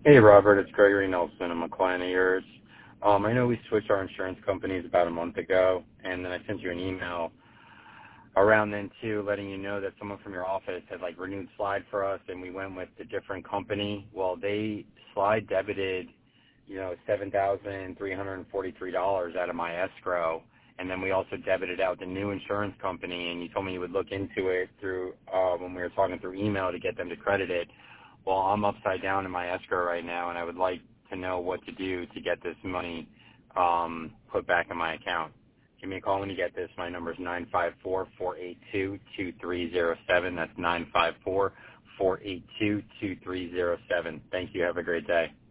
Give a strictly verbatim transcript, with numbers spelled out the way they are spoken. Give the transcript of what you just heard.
Hey, Robert. It's Gregory Nelson. I'm a client of yours. Um, I know we switched our insurance companies about a month ago, and then I sent you an email around then, too, letting you know that someone from your office had, like, renewed Slide for us, and we went with a different company. Well, they Slide debited, you know, seven thousand three hundred forty-three dollars out of my escrow, and then we also debited out the new insurance company, and you told me you would look into it through uh, when we were talking through email to get them to credit it. Well, I'm upside down in my escrow right now, and I would like to know what to do to get this money um, put back in my account. Give me a call when you get this. My number is nine five four, four eight two, two three zero seven. That's nine five four, four eight two, two three zero seven. Thank you. Have a great day.